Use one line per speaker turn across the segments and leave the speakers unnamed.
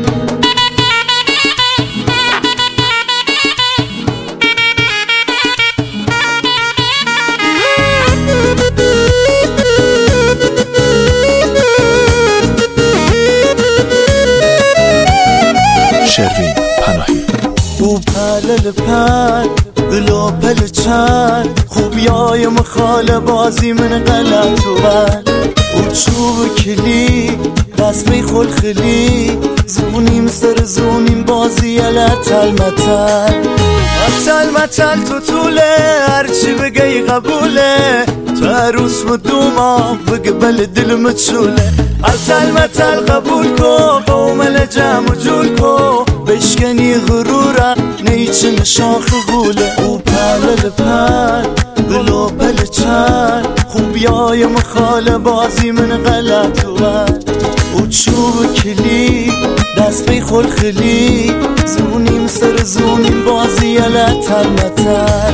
شروین پناهی.
او پلل پل بلا پل چند خوبیای مخال بازی من غلط و بل او چوب کلی دسمه خلخلی زونیم سر زونیم بازی علتل متل متل متل تو طوله هرچی بگی قبوله تو عروس مدوما بقبل دل متشوله متل متل قبول کو قومل جمع جول کو بشکنی غرورم نیچن شاخ غوله او پلل پل بلو پل چند خوبیای مخال بازی من غلط و بد او چوب کلی دسته خلخلی زونیم سر زونیم بازی علتل متل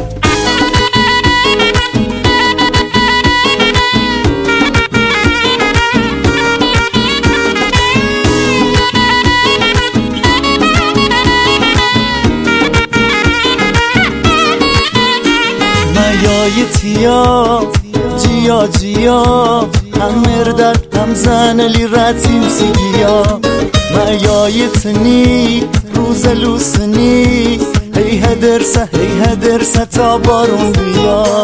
یای تیا جیا جیا هم مردد هم زنلی رتیم سگیا میای تنی روز لوسنی هی هدرسه تا بارون بیا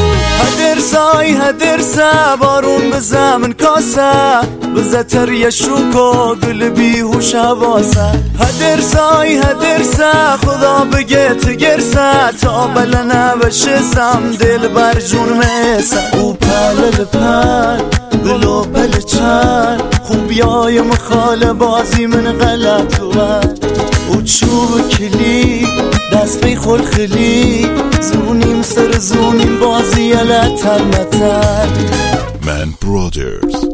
هدرسه بارون بزه من کاسه بزه تر شوکو گل بیهوش حواسه هدرسه خدا بگه تگرسه تا بلنه بشسم دل بر جون میسه او پلل پل بلو پل چند خوبیای مخال بازی من غلط و بد او چوب کلی دسته خلخلی زونیم سر زونیم بازی علتل متل
من برادرز.